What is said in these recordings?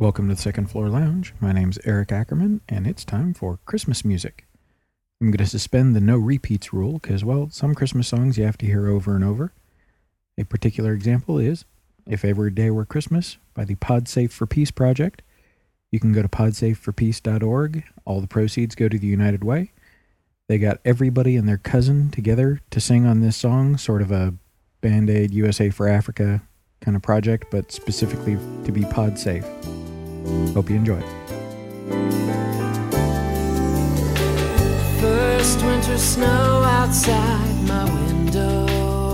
Welcome to the Second Floor Lounge. My name's Eric Ackerman, and it's time for Christmas music. I'm going to suspend the no repeats rule because, well, some Christmas songs you have to hear over and over. A particular example is If Every Day Were Christmas by the PodSafe for Peace project. You can go to podsafeforpeace.org. All the proceeds go to the United Way. They got everybody and their cousin together to sing on this song, sort of a Band-Aid USA for Africa kind of project, but specifically to be pod safe. Hope you enjoy. First winter snow outside my window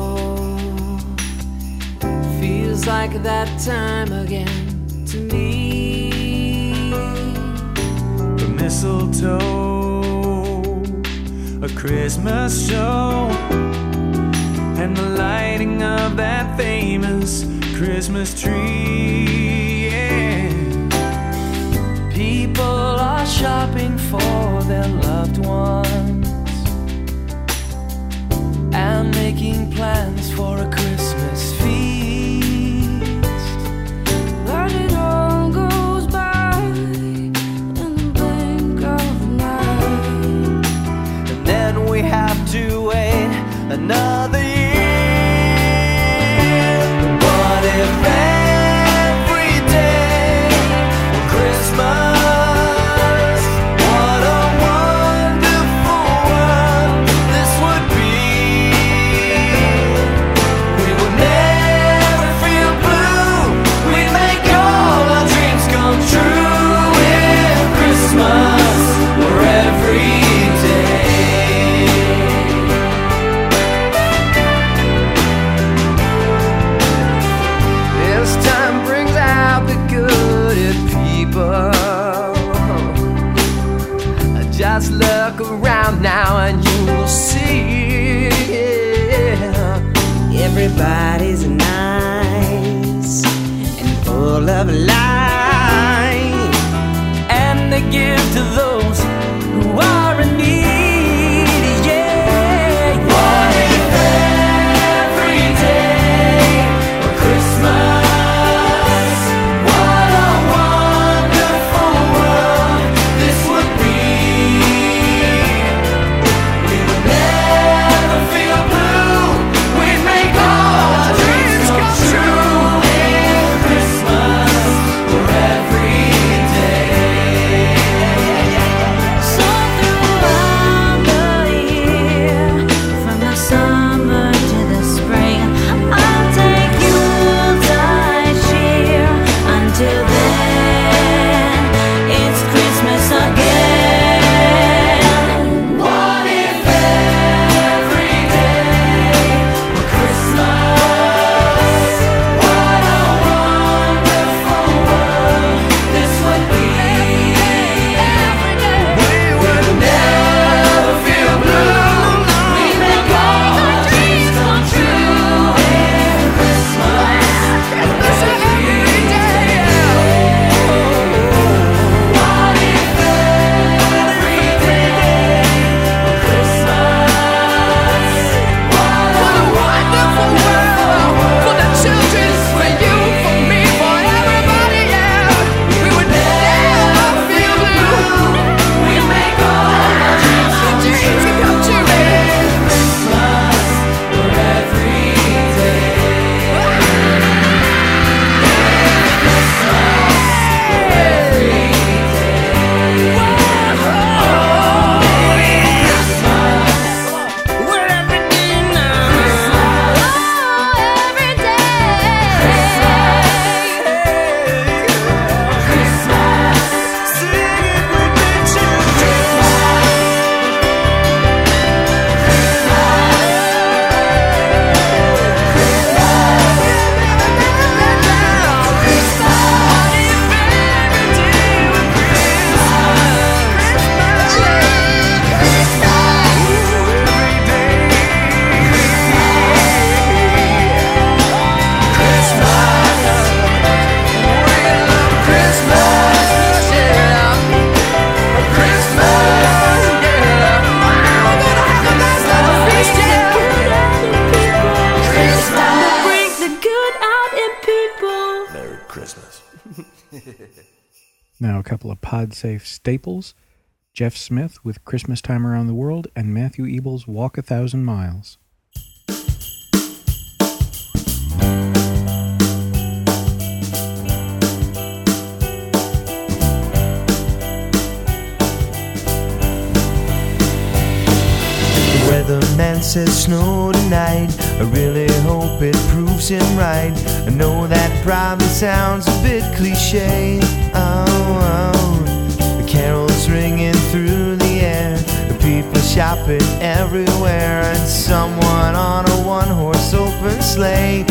feels like that time again to me. The mistletoe, a Christmas show, and the lighting of that famous Christmas tree, yeah. People are shopping for their loved ones and making plans for a Christmas feast. But it all goes by in the blink of an eye, And then we have to wait another year. What if every day were Christmas? What a wonderful world this would be. We would never feel blue. We'd make all our dreams come true. If Christmas were every day. This time brings out the good in people. Just look around now and you will see, yeah. Everybody's nice and full of life, And they give to those who are in need, yeah. What if every day were Christmas? What a wonderful world this would be. We would never feel blue. We'd make all our dreams come true. If Christmas were every day. couple of PodSafe staples, Jeff Smith with Christmas Time Around the World, and Matthew Ebel's Walk 1,000 Miles. Weatherman says snow tonight. I really hope it proves him right. I know that probably sounds a bit cliche. The carols ringing through the air, the people shopping everywhere, and someone on a one-horse open sleigh.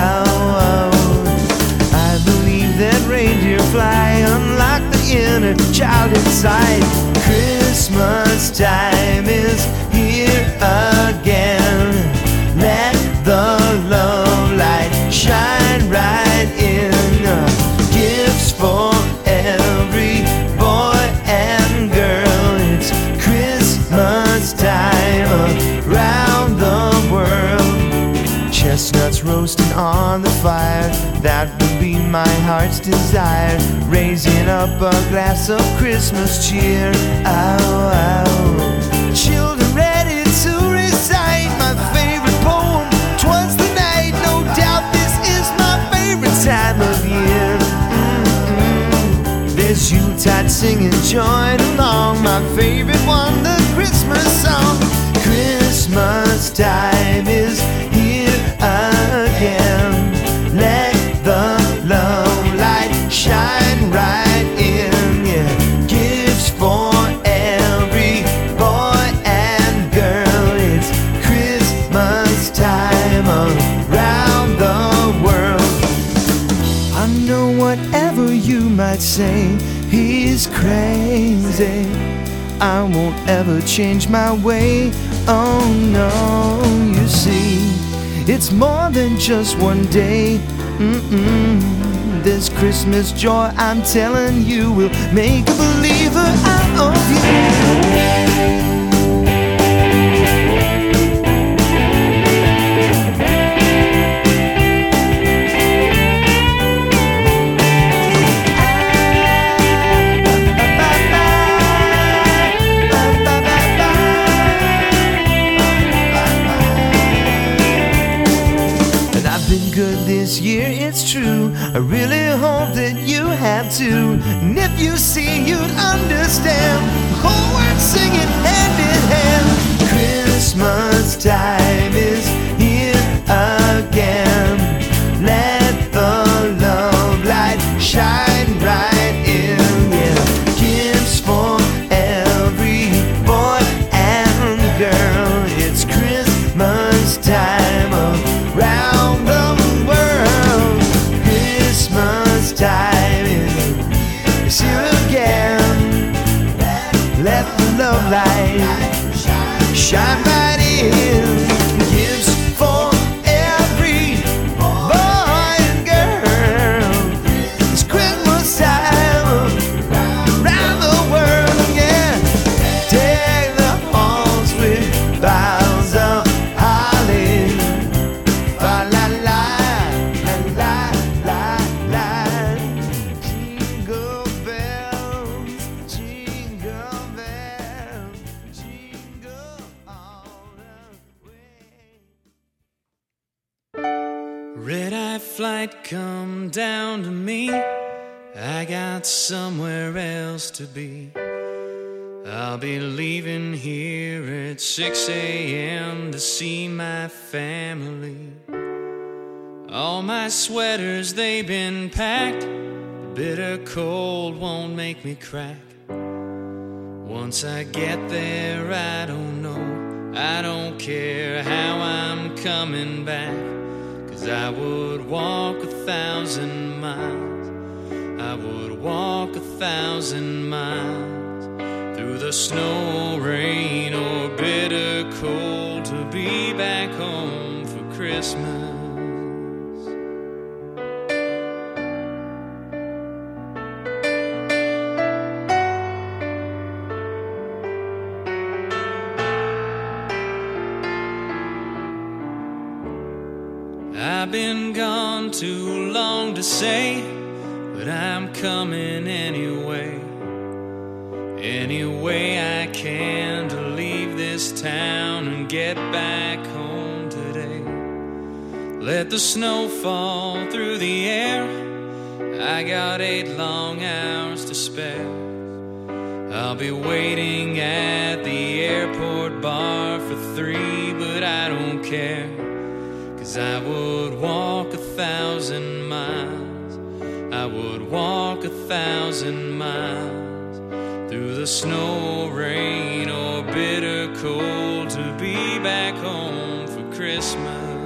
I believe that reindeer fly, unlock the inner child inside. Christmas time is here again. Let the love light shine right in. Gifts for every boy and girl. It's Christmas time around the world. Chestnuts roasting on the fire, that would be my heart's desire. Raising up a glass of Christmas cheer. Children ready to recite my favorite poem. 'Twas the night, no doubt this is my favorite time of year. There's Yuletide singing, join along. My favorite one, the Christmas song. Christmas time is here again. Let the love light shine right in. Yeah, gifts for every boy and girl. It's Christmas time around the world. I know whatever you might say, he's crazy. I won't ever change my way. Oh no, you see, it's more than just one day. This Christmas joy, I'm telling you, will make a believer out of you. This year it's true, I really hope that you have too. And if you see, you'd understand. The whole world singing hand in hand. Christmas time is here again. Let the love light shine right in. Yeah, gifts for every boy and girl. It's Christmas time around the time is here again. Let the love light shine right in. Gifts for every boy and girl. It's Christmas time around the world. Yeah, take the halls with boughs of holly. Fa la la. Red-eye flight come down to me. I got somewhere else to be. I'll be leaving here at 6 a.m. to see my family. All my sweaters, they've been packed. The bitter cold won't make me crack. Once I get there, I don't know. I don't care how I'm coming back. 'Cause I would walk 1,000 miles. I would walk 1,000 miles through the snow, rain, or bitter cold to be back home for Christmas. I've been gone too long to say, but I'm coming anyway. any way I can to leave this town and get back home today. Let the snow fall through the air, I got 8 long hours to spare. I'll be waiting at the airport bar for 3, but I don't care, 'cause I would walk 1,000 miles. I would walk 1,000 miles through the snow, rain, or bitter cold to be back home for Christmas.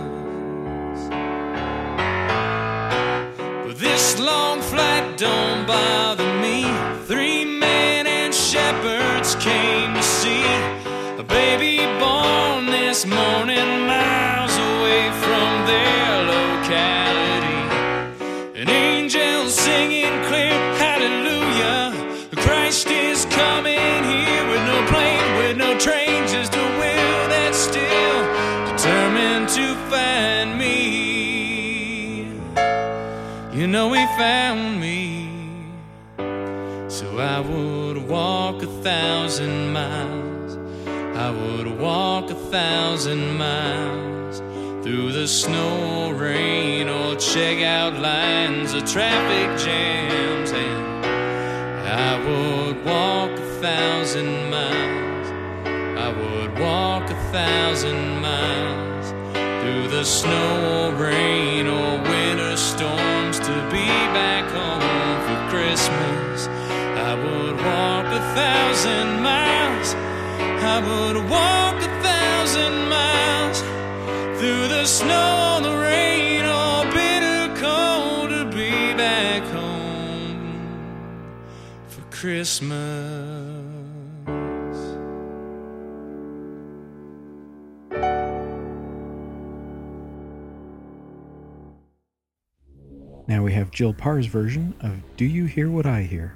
But this long flight don't bother me. 3 men and shepherds came to see a baby born this morning, miles away from their locality. An angel singing clear hallelujah, Christ is coming here with no plane, with no train, just a will that's still determined to find me. You know he found me. So I would walk 1,000 miles. I would walk 1,000 miles through the snow, rain, or check out lines of traffic jams. And I would walk 1,000 miles. I would walk 1,000 miles through the snow, rain, or winter storms to be back home for Christmas. I would walk 1,000 miles. I would walk 1,000 miles through the snow, the rain, or bitter cold to be back home for Christmas. Now we have Jill Parr's version of Do You Hear What I Hear?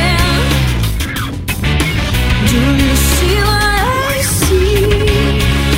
Do you see what I see?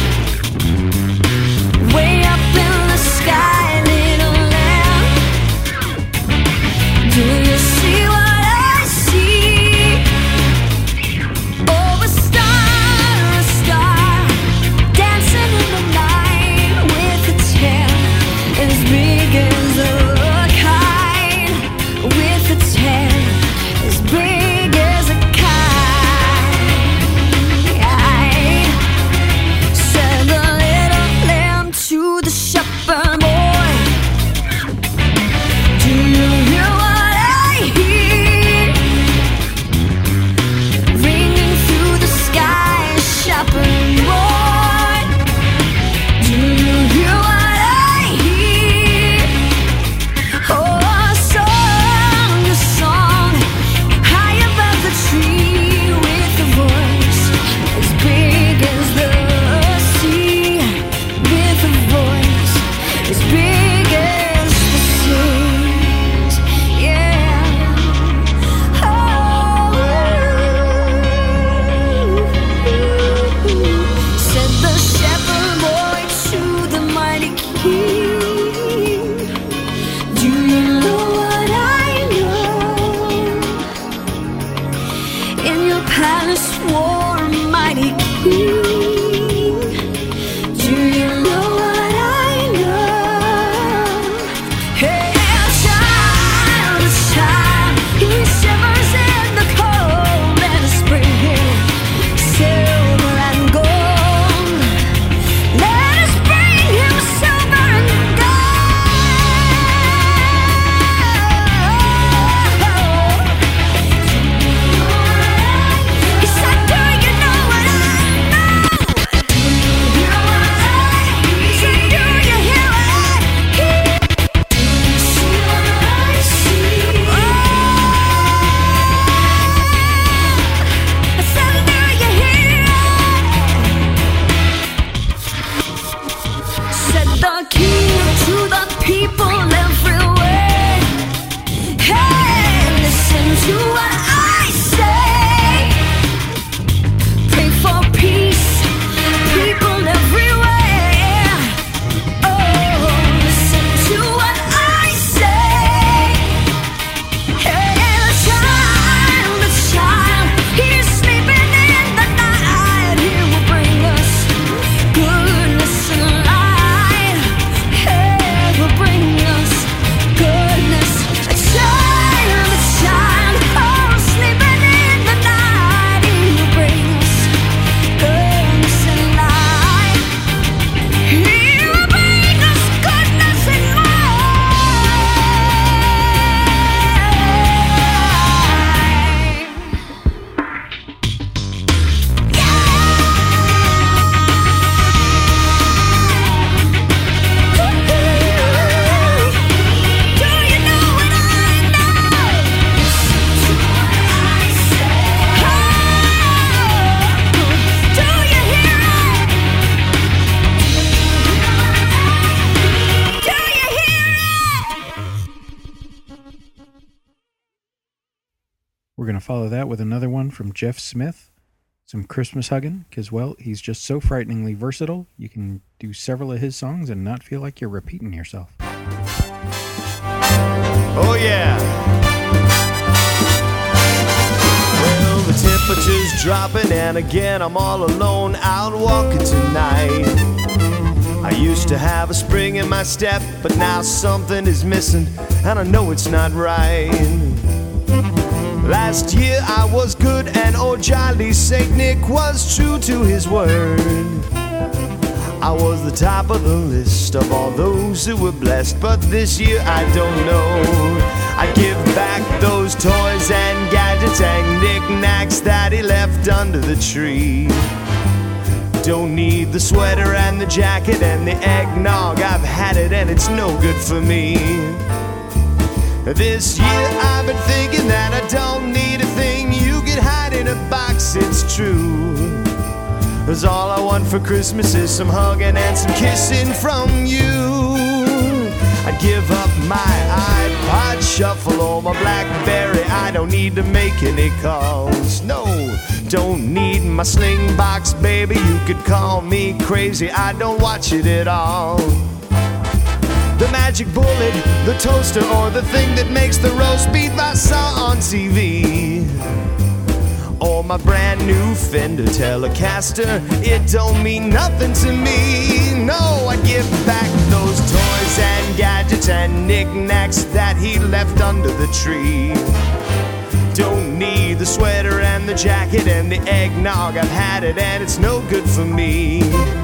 going to follow that with another one from Jeff Smith, some Christmas hugging, because, well, he's just so frighteningly versatile. You can do several of his songs and not feel like you're repeating yourself. Oh, yeah. Well, the temperature's dropping, and again I'm all alone out walking tonight. I used to have a spring in my step, but now something is missing, and I know it's not right. Last year I was good, and old jolly Saint Nick was true to his word. I was the top of the list of all those who were blessed, but this year I don't know. I give back those toys and gadgets and knickknacks that he left under the tree. Don't need the sweater and the jacket and the eggnog, I've had it and it's no good for me. This year I've been thinking that I don't need a thing you can hide in a box, it's true. 'Cause all I want for Christmas is some hugging and some kissing from you. I'd give up my iPod shuffle or my BlackBerry, I don't need to make any calls, no. Don't need my sling box, baby, you could call me crazy, I don't watch it at all. The magic bullet, the toaster, or the thing that makes the roast beef I saw on TV. Or my brand new Fender Telecaster, it don't mean nothing to me. No, I give back those toys and gadgets and knickknacks that he left under the tree. Don't need the sweater and the jacket and the eggnog, I've had it and it's no good for me.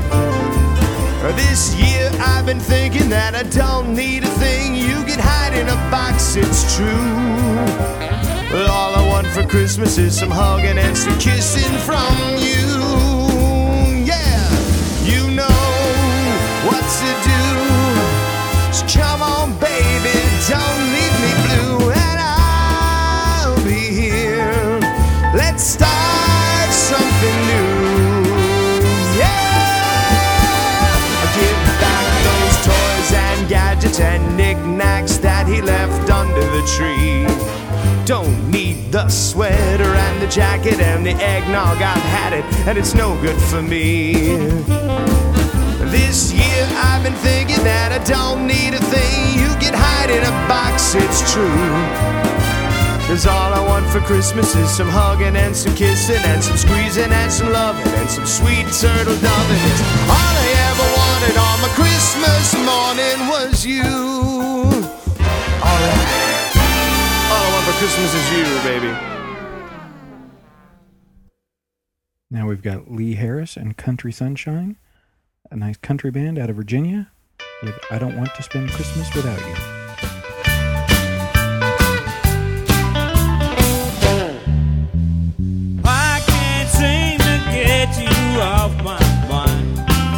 This year I've been thinking that I don't need a thing you can hide in a box, it's true. But all I want for Christmas is some hugging and some kissing from you. Yeah, you know what to do. So come on, baby, don't leave me blue, and I'll be here. Let's start something new. Yeah, I'll give back those toys and gadgets and knickknacks that he left under the tree. Don't need the sweater and the jacket and the eggnog, I've had it and it's no good for me. This year I've been thinking that I don't need a thing you can hide in a box, it's true. 'Cause all I want for Christmas is some hugging and some kissing and some squeezing and some loving and some sweet turtle doving. It's all I ever wanted on my Christmas morning was you. Alright, all I want for Christmas is you, baby. Now we've got Lee Harris and Country Sunshine, a nice country band out of Virginia, with I Don't Want to Spend Christmas Without You. I can't seem to get you off my mind.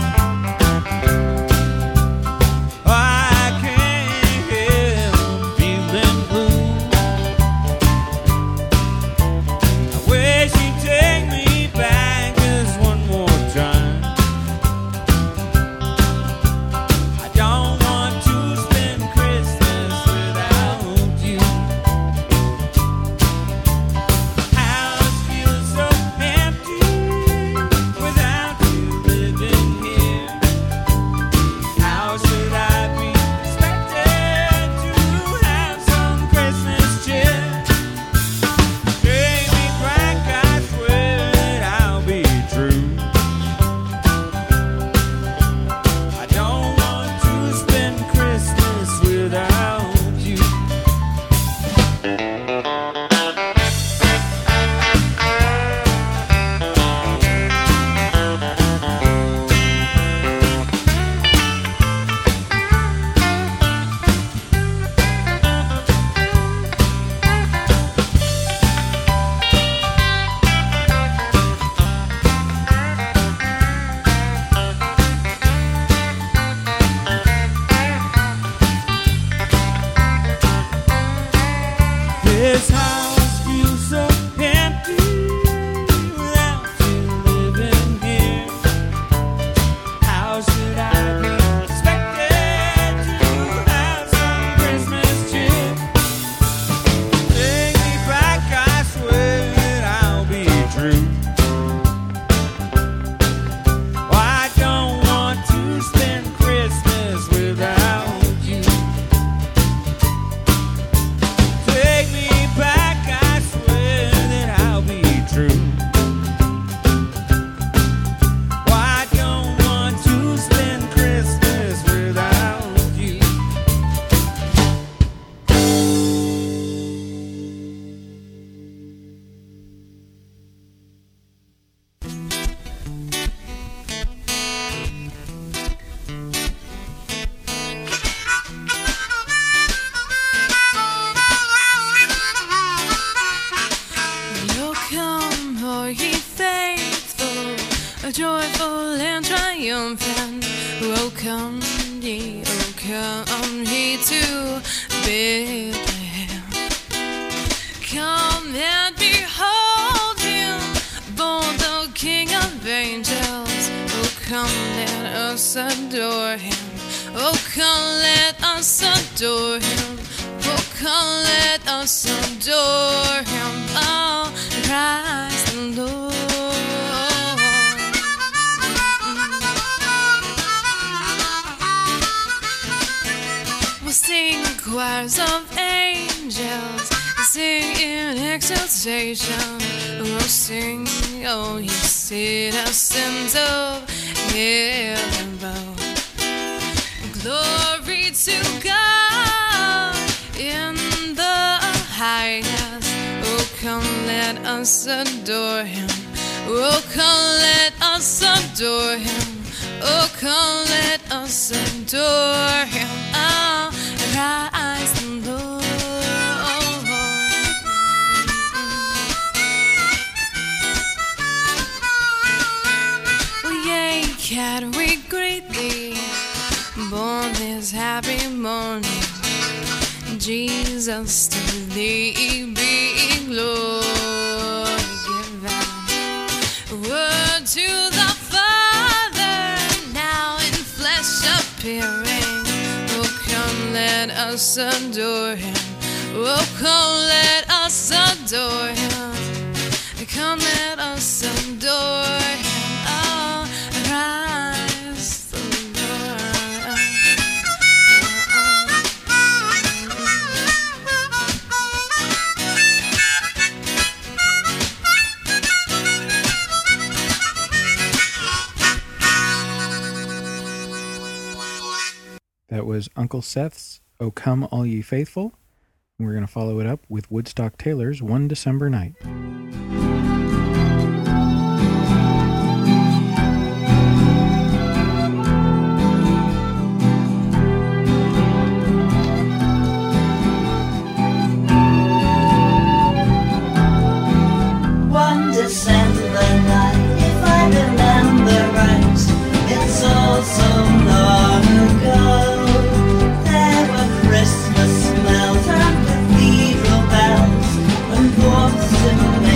I can't help feeling blue. I wish you'd take me back just one more time. I don't want to spend Christmas joyful and triumphant. Oh, come ye to Bethlehem. Come and behold him, born the King of angels. Oh, come, let us adore him. Oh, come, let us adore him. Oh, come, let us adore him. Oh, Christ the Lord. We'll sing choirs of angels, sing in exaltation. We'll sing, oh, ye citizens of heaven above. Glory to God in the highest. Oh, come, let us adore him. Oh, come, let us adore him. Oh, come, let us adore him. Oh, Christ the Lord. Oh, yea, can we greet thee, born this happy morning? Jesus, to thee be glory given. Word to the Father, now in flesh appearing. Oh, come, let us adore him. Oh, come, let us adore him. Come, let us adore him. Oh, Christ the Lord. That was Uncle Seth's "O Come All Ye Faithful." And we're going to follow it up with Woodstock Taylor's "One December Night." One December night, if I remember right, it's all so long ago. There were Christmas smells and cathedral bells and warmth in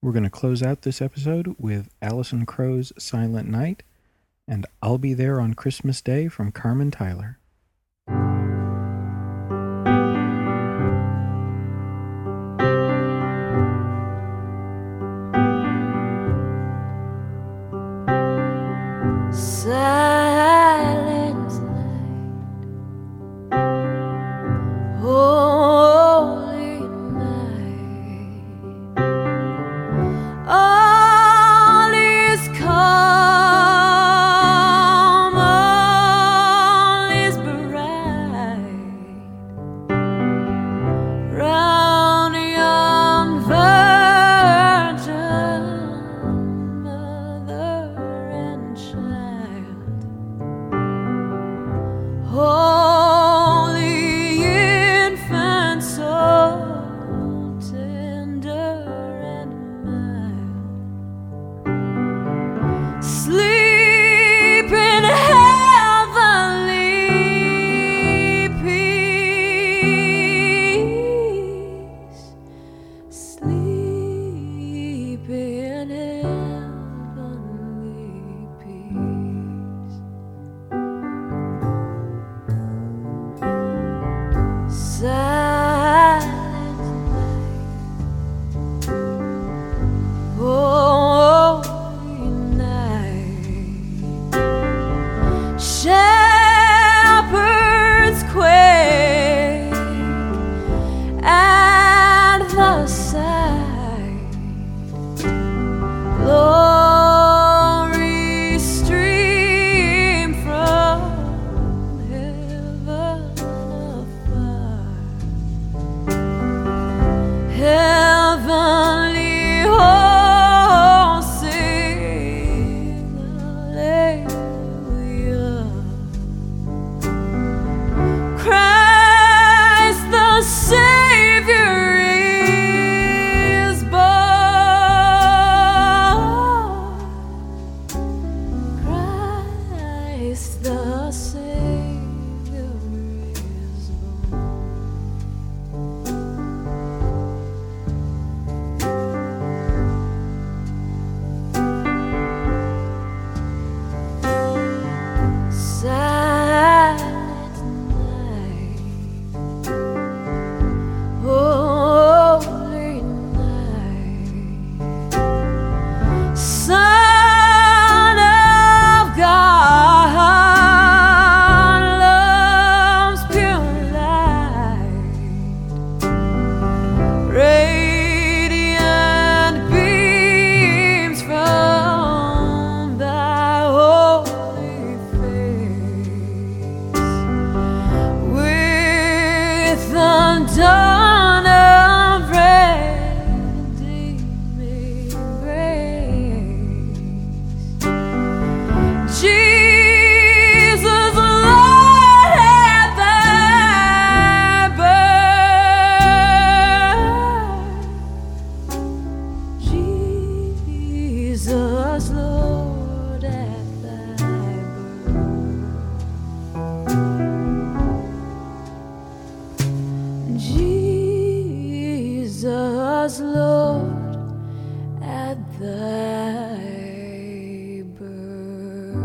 We're going to close out this episode with Alison Crow's Silent Night and I'll Be There on Christmas Day from Carmen Tyler. Silent night, holy night, all is calm, all is bright, round yon virgin mother and child. Holy infant, so tender and mild, sleep in heavenly peace, sleep in heavenly peace. Silent night, holy night, shepherds quake at the sight, glory stream from heaven afar. Heavenly hosts sing Alleluia. Christ the Savior is born. Christ the Savior is born. Silent night, holy night, Son of God, love's pure light, radiant beams from thy holy face, with the dawn of redeeming grace. Jesus, Lord, at thy birth. Jesus, Lord, at thy birth. Jesus, Lord, at thy birth.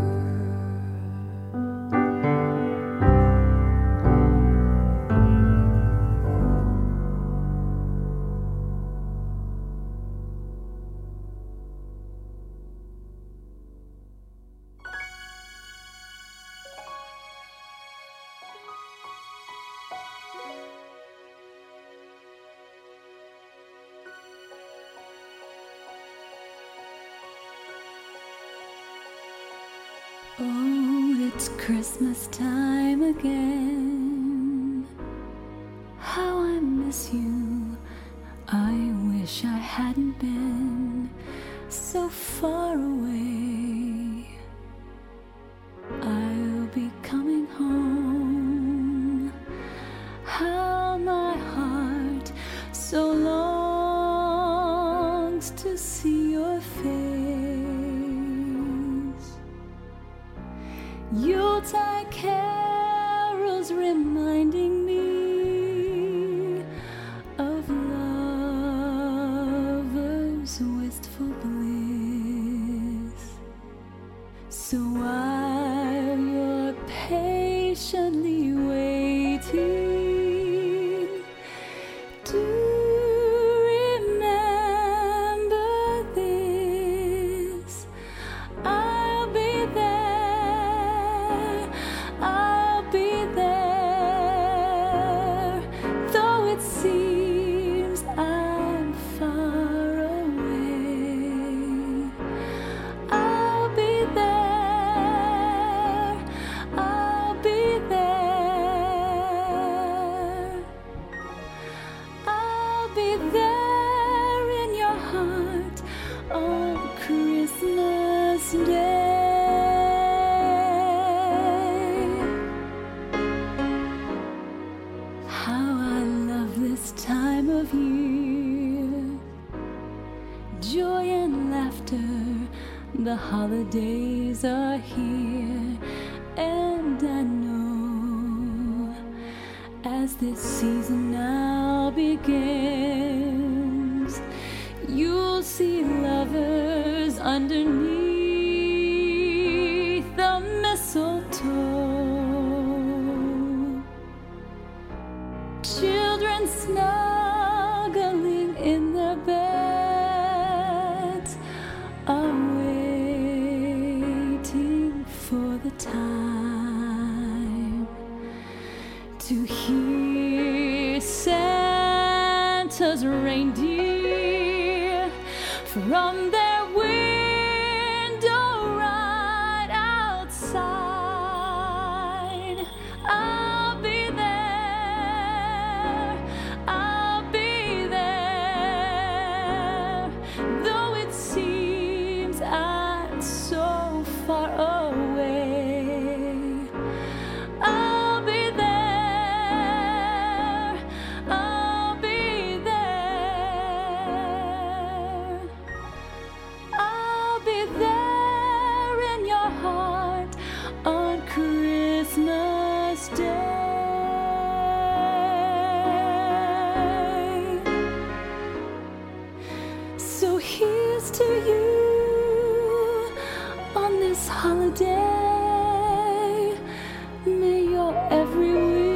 Oh, it's Christmas time again. How I miss you. I wish I hadn't been so far away. I'll be coming home. How my heart so longs to see your face. Yuletide carols reminding me of lovers with year. Joy and laughter, the holidays are here. And I know as this season now begins, you'll see lovers underneath the mistletoe. Children snuggling in their beds are waiting for the time to hear Santa's reindeer from their window right outside. I'll be there, I'll be there, though it seems I'm so far away. I'll be there, I'll be there. I'll be there in your heart on Christmas Day. So here's to you on this holiday. May your every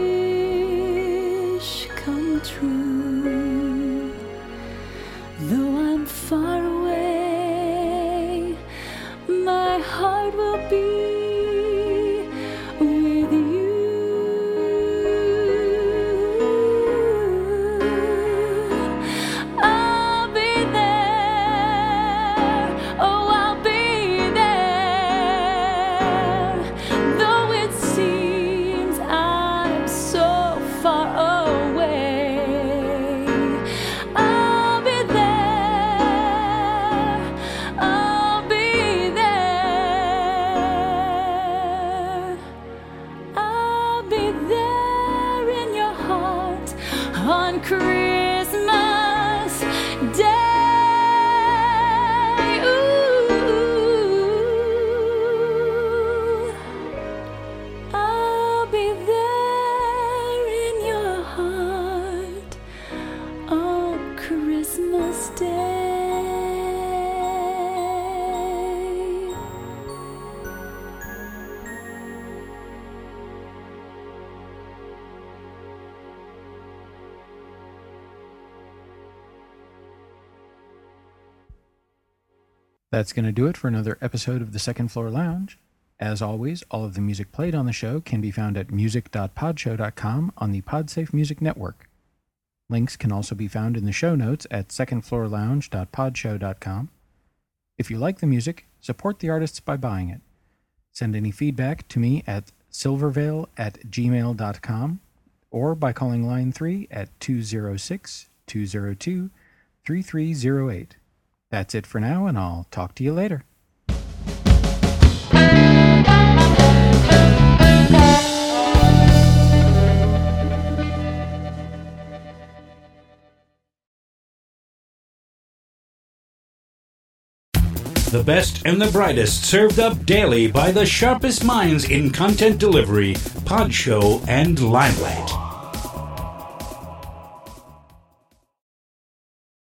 wish come true. Though I'm far away, my heart will be with you. I'll be there, oh, I'll be there, though it seems I'm so far away. I'll be there, I'll be there. I'll be there in your heart on Christmas Day. Ooh, I'll be there in your heart on Christmas Day. That's going to do it for another episode of the Second Floor Lounge. As always, all of the music played on the show can be found at music.podshow.com on the Podsafe Music Network. Links can also be found in the show notes at secondfloorlounge.podshow.com. If you like the music, support the artists by buying it. Send any feedback to me at silvervale@gmail.com or by calling line 3 at 206-202-3308. That's it for now, and I'll talk to you later. The best and the brightest served up daily by the sharpest minds in content delivery, Podshow and Limelight.